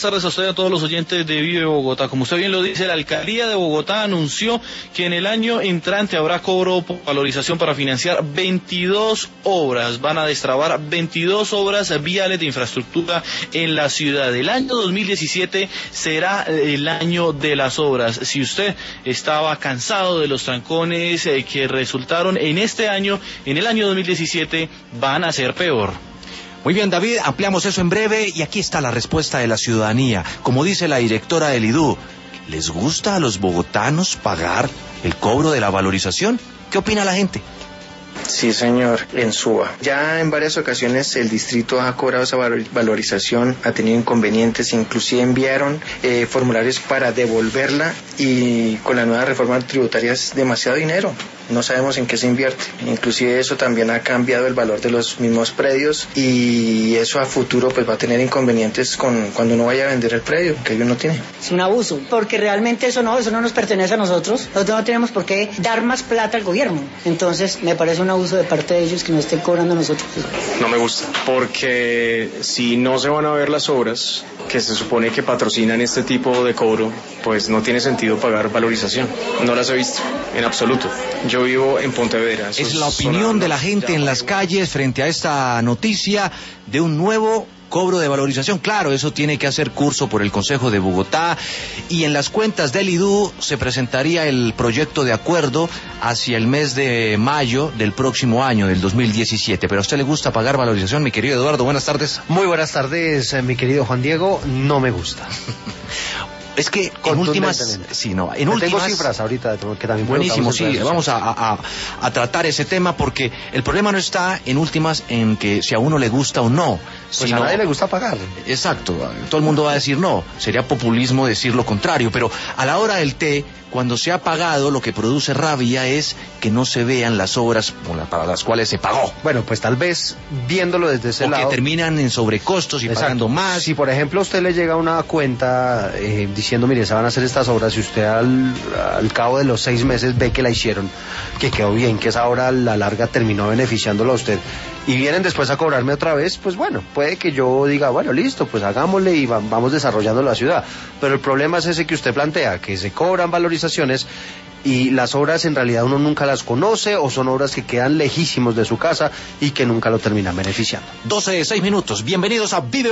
tardes a usted y a todos los oyentes de Vive Bogotá. Como usted bien lo dice, la Alcaldía de Bogotá anunció que en el año entrante habrá cobro por valorización para financiar 22 obras. Van a destrabar 22 obras viales de infraestructura en la ciudad. El año 2017 será el año de las obras. Si usted estaba cansado de los trancones que resultaron en este año, en el año 2017 van a ser peor. Muy bien, David, ampliamos eso en breve y aquí está la respuesta de la ciudadanía. Como dice la directora del IDU, ¿les gusta a los bogotanos pagar el cobro de la valorización? ¿Qué opina la gente? Sí, señor, en Suba. Ya en varias ocasiones el distrito ha cobrado esa valorización, ha tenido inconvenientes, inclusive enviaron formularios para devolverla y con la nueva reforma tributaria es demasiado dinero. No sabemos en qué se invierte. Inclusive eso también ha cambiado el valor de los mismos predios y eso a futuro pues va a tener inconvenientes cuando uno vaya a vender el predio que uno tiene. Es un abuso, porque realmente eso no nos pertenece a nosotros. Nosotros no tenemos por qué dar más plata al gobierno. Entonces me parece un abuso de parte de ellos que nos estén cobrando a nosotros. No me gusta, porque si no se van a ver las obras que se supone que patrocinan este tipo de cobro, pues no tiene sentido pagar valorización. No las he visto, en absoluto. Yo vivo en Pontevedra. Es la opinión de la gente en las calles frente a esta noticia de un nuevo cobro de valorización. Claro, eso tiene que hacer curso por el Consejo de Bogotá y en las cuentas del IDU se presentaría el proyecto de acuerdo hacia el mes de mayo del próximo año, del 2017. ¿Pero a usted le gusta pagar valorización, mi querido Eduardo? Buenas tardes. Muy buenas tardes, mi querido Juan Diego. No me gusta. Es que en últimas, sí, no, en últimas tengo cifras ahorita que también buenísimo, sí, vamos a tratar ese tema porque el problema no está en últimas en que si a uno le gusta o no. Pues a nadie le gusta pagar. Exacto, todo el mundo va a decir no, sería populismo decir lo contrario, pero a la hora del té, cuando se ha pagado, lo que produce rabia es que no se vean las obras para las cuales se pagó. Bueno, pues tal vez viéndolo desde ese lado. O que terminan en sobrecostos y pagando más. Si por ejemplo a usted le llega una cuenta diciendo, mire, se van a hacer estas obras y usted al cabo de los 6 meses ve que la hicieron, que quedó bien, que esa obra a la larga terminó beneficiándolo a usted, y vienen después a cobrarme otra vez, pues bueno, puede que yo diga, bueno, listo, pues hagámosle y vamos desarrollando la ciudad. Pero el problema es ese que usted plantea, que se cobran valorizaciones y las obras en realidad uno nunca las conoce o son obras que quedan lejísimos de su casa y que nunca lo terminan beneficiando. 12:06, bienvenidos a Vive